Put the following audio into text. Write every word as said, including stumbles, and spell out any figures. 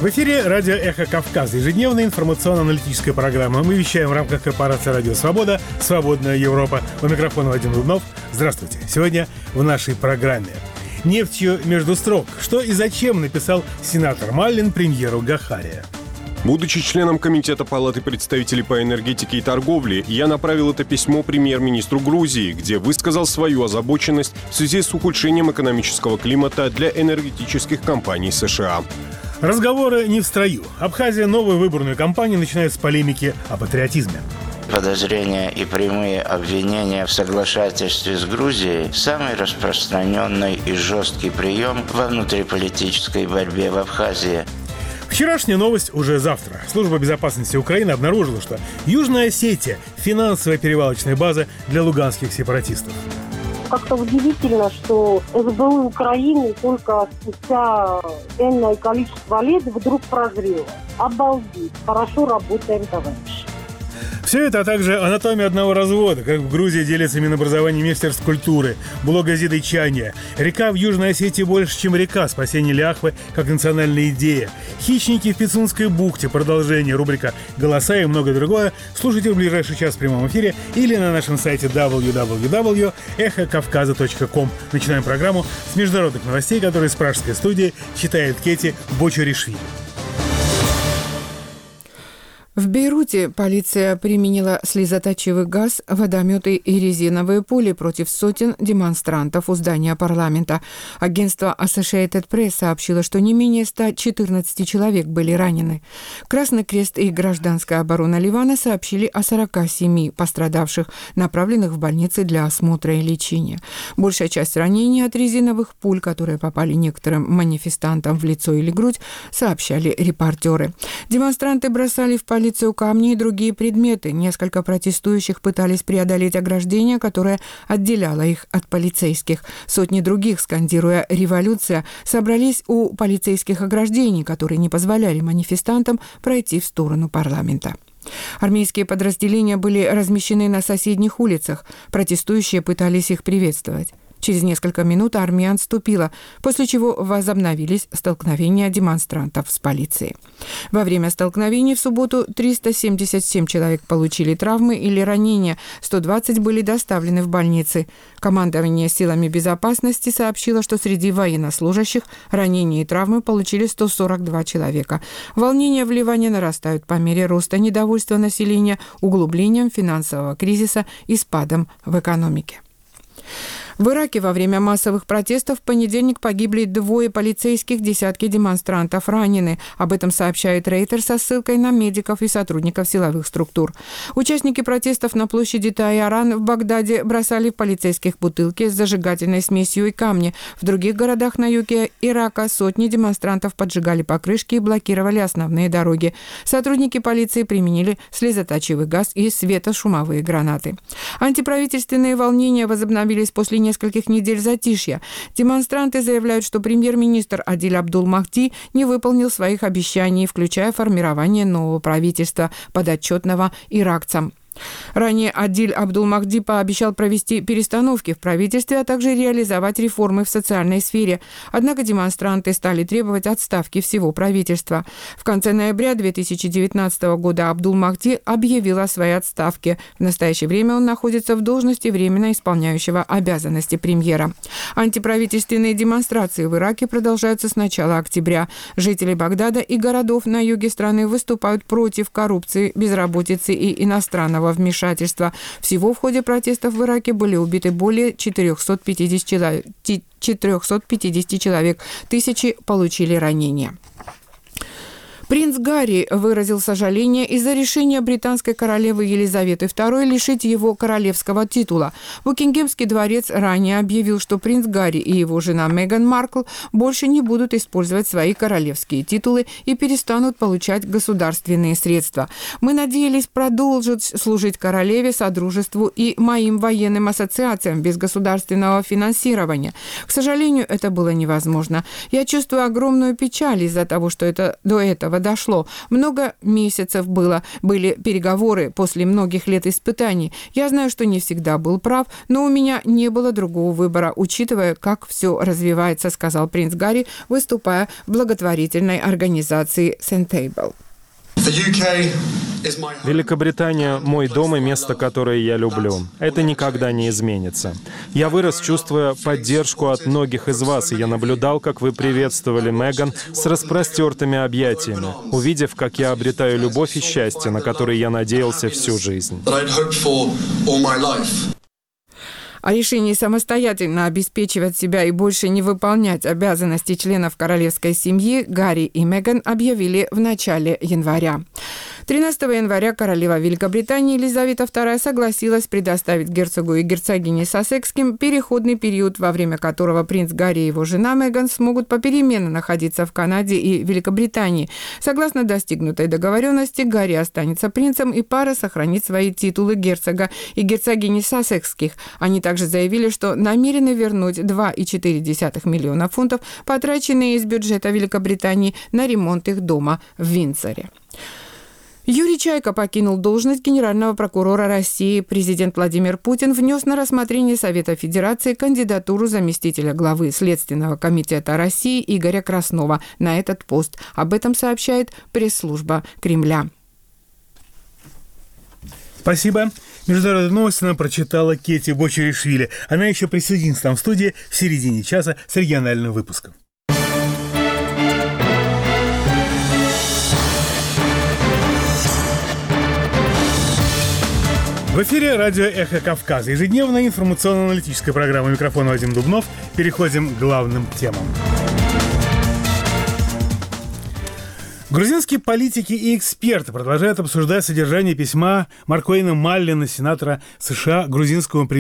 В эфире радио «Эхо Кавказа», ежедневная информационно-аналитическая программа. Мы вещаем в рамках корпорации «Радио Свобода», «Свободная Европа». У микрофона Вадим Дубнов. Здравствуйте. Сегодня в нашей программе. «Нефтью между строк». Что и зачем написал сенатор Маллин премьеру Гохария. Будучи членом Комитета Палаты представителей по энергетике и торговле, я направил это письмо премьер-министру Грузии, где высказал свою озабоченность в связи с ухудшением экономического климата для энергетических компаний США. Разговоры не в строю. Абхазия новую выборную кампанию начинает с полемики о патриотизме. Подозрения и прямые обвинения в соглашательстве с Грузией – самый распространенный и жесткий прием во внутриполитической борьбе в Абхазии. Вчерашняя новость уже завтра. Служба безопасности Украины обнаружила, что Южная Осетия – финансовая перевалочная база для луганских сепаратистов. Как-то удивительно, что СБУ Украины только спустя энное количество лет вдруг прозрело. Обалдеть, хорошо работаем, товарищи. Все это, а также анатомия одного развода, как в Грузии делится Минобразование и Министерство культуры, блог газеты «Чания». Река в Южной Осетии больше, чем река, спасение Ляхвы как национальная идея. Хищники в Пицунской бухте, продолжение, рубрика «Голоса» и многое другое. Слушайте в ближайший час в прямом эфире или на нашем сайте дабл ю дабл ю дабл ю точка эхо кавказа точка ком. Начинаем программу с международных новостей, которые с пражской студии читает Кети Бочаришвили. В Бейруте полиция применила слезоточивый газ, водометы и резиновые пули против сотен демонстрантов у здания парламента. Агентство Associated Press сообщило, что не менее ста четырнадцати человек были ранены. Красный Крест и Гражданская оборона Ливана сообщили о сорока семи пострадавших, направленных в больницы для осмотра и лечения. Большая часть ранений от резиновых пуль, которые попали некоторым манифестантам в лицо или грудь, сообщали репортеры. Демонстранты бросали в полицию камни и другие предметы. Несколько протестующих пытались преодолеть ограждение, которое отделяло их от полицейских. Сотни других, скандируя «Революция», собрались у полицейских ограждений, которые не позволяли манифестантам пройти в сторону парламента. Армейские подразделения были размещены на соседних улицах. Протестующие пытались их приветствовать. Через несколько минут армия отступила, после чего возобновились столкновения демонстрантов с полицией. Во время столкновений в субботу триста семьдесят семь человек получили травмы или ранения, сто двадцать были доставлены в больницы. Командование силами безопасности сообщило, что среди военнослужащих ранения и травмы получили сто сорок два человека. Волнения в Ливане нарастают по мере роста недовольства населения, углублением финансового кризиса и спадом в экономике. В Ираке во время массовых протестов в понедельник погибли двое полицейских, десятки демонстрантов ранены. Об этом сообщает Рейтер со ссылкой на медиков и сотрудников силовых структур. Участники протестов на площади Тайаран в Багдаде бросали в полицейских бутылки с зажигательной смесью и камни. В других городах на юге Ирака сотни демонстрантов поджигали покрышки и блокировали основные дороги. Сотрудники полиции применили слезоточивый газ и светошумовые гранаты. Антиправительственные волнения возобновились после нескольких недель затишья. Демонстранты заявляют, что премьер-министр Адиль Абдул-Махди не выполнил своих обещаний, включая формирование нового правительства, подотчетного иракцам. Ранее Адиль Абдул-Махди пообещал провести перестановки в правительстве, а также реализовать реформы в социальной сфере. Однако демонстранты стали требовать отставки всего правительства. В конце ноября две тысячи девятнадцатого года Абдул-Махди объявил о своей отставке. В настоящее время он находится в должности временно исполняющего обязанности премьера. Антиправительственные демонстрации в Ираке продолжаются с начала октября. Жители Багдада и городов на юге страны выступают против коррупции, безработицы и иностранного вмешательства. Всего в ходе протестов в Ираке были убиты более четырехсот пятидесяти человек, тысячи получили ранения. Принц Гарри выразил сожаление из-за решения британской королевы Елизаветы второй лишить его королевского титула. Букингемский дворец ранее объявил, что принц Гарри и его жена Меган Маркл больше не будут использовать свои королевские титулы и перестанут получать государственные средства. «Мы надеялись продолжить служить королеве, содружеству и моим военным ассоциациям без государственного финансирования. К сожалению, это было невозможно. Я чувствую огромную печаль из-за того, что это до этого этого дошло. Много месяцев было, были переговоры после многих лет испытаний. Я знаю, что не всегда был прав, но у меня не было другого выбора, учитывая, как все развивается, сказал принц Гарри, выступая в благотворительной организации Sentable. Великобритания – мой дом и место, которое я люблю. Это никогда не изменится. Я вырос, чувствуя поддержку от многих из вас, и я наблюдал, как вы приветствовали Меган с распростертыми объятиями, увидев, как я обретаю любовь и счастье, на которые я надеялся всю жизнь. О решении самостоятельно обеспечивать себя и больше не выполнять обязанности членов королевской семьи Гарри и Меган объявили в начале января. тринадцатого января королева Великобритании Елизавета вторая согласилась предоставить герцогу и герцогине Сассекским переходный период, во время которого принц Гарри и его жена Меган смогут попеременно находиться в Канаде и Великобритании. Согласно достигнутой договоренности, Гарри останется принцем, и пара сохранит свои титулы герцога и герцогини Сассекских. Они также заявили, что намерены вернуть два целых четыре десятых миллиона фунтов, потраченные из бюджета Великобритании на ремонт их дома в Виндзоре. Юрий Чайка покинул должность генерального прокурора России. Президент Владимир Путин внес на рассмотрение Совета Федерации кандидатуру заместителя главы Следственного комитета России Игоря Краснова на этот пост. Об этом сообщает пресс-служба Кремля. Спасибо. Международные новости нам прочитала Кети Бочеришвили. Она еще присоединится к нам в студии в середине часа с региональным выпуском. В эфире радио «Эхо Кавказа». Ежедневная информационно-аналитическая программа. Микрофон Вадим Дубнов. Переходим к главным темам. Грузинские политики и эксперты продолжают обсуждать содержание письма Маркоина Маллина, сенатора США, грузинскому президенту